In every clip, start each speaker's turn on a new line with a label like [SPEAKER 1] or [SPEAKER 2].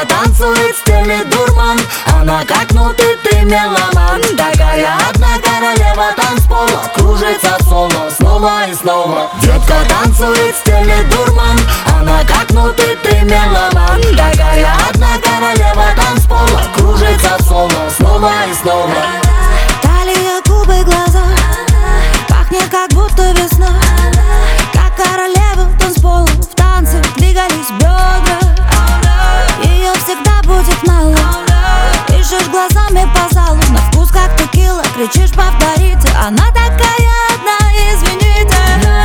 [SPEAKER 1] Детка танцует в стиле дурман, она как ты меломан. Такая одна королева танцпола, кружится в соло снова и снова. Детка танцует в стиле дурман, она как ты меломан. Такая одна королева танцпола, кружится в соло снова и снова.
[SPEAKER 2] Талия, губы, глаза, пахнет как будто весна. Как королева танцпола, в танце двигались бедра. Ее всегда будет мало. Ищешь глазами по залу, на вкус как текила. Кричишь, повторите, она такая одна, извините.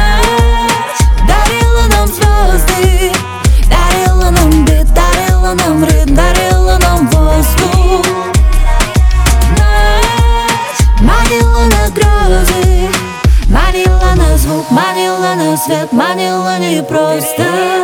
[SPEAKER 2] Дарила нам звезды, дарила нам бит, дарила нам ритм, дарила нам воздух. Манила на грезы, манила на звук, манила на свет, манила не просто.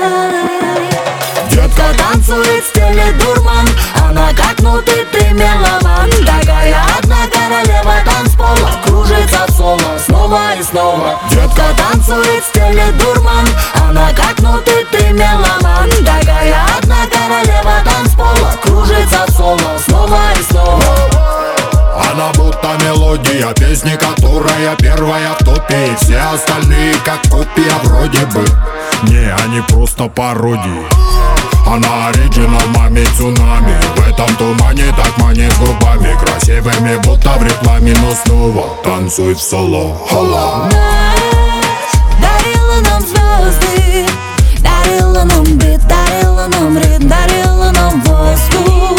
[SPEAKER 1] Детка танцует в стиле дурман, она как ты меломан. Такая одна королева танцпола, кружится в соло снова и снова. Детка танцует в стиле дурман, она как ты меломан. Такая одна королева танцпола, кружится в соло снова и снова.
[SPEAKER 3] Она будто мелодия песни, которая первая в топе. И все остальные как копия вроде бы. Не, они просто пародии. Она оригинал, маме цунами. В этом тумане так манит губами красивыми, будто в рекламе. Но снова танцует в соло. Холла.
[SPEAKER 2] Дарила нам звезды, дарила нам бит, дарила нам ритм, дарила нам воздух.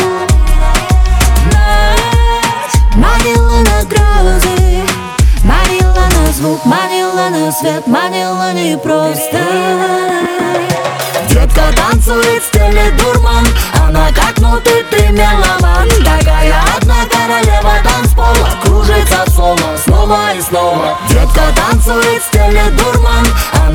[SPEAKER 2] Манила на грозы, манила на звук, манила на свет, манила не просто.
[SPEAKER 1] Детка танцует в стиле дурман, она как ты меломан. Такая одна королева танцпола, кружится в соло снова и снова. Детка танцует в стиле дурман,